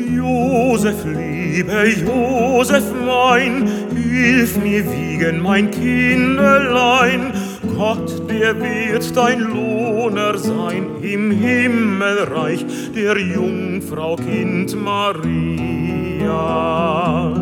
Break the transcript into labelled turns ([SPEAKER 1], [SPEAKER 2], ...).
[SPEAKER 1] Josef, liebe Josef mein, hilf mir wiegen mein Kinderlein. Gott, der wird dein Lohner sein im Himmelreich der Jungfrau Kind Maria.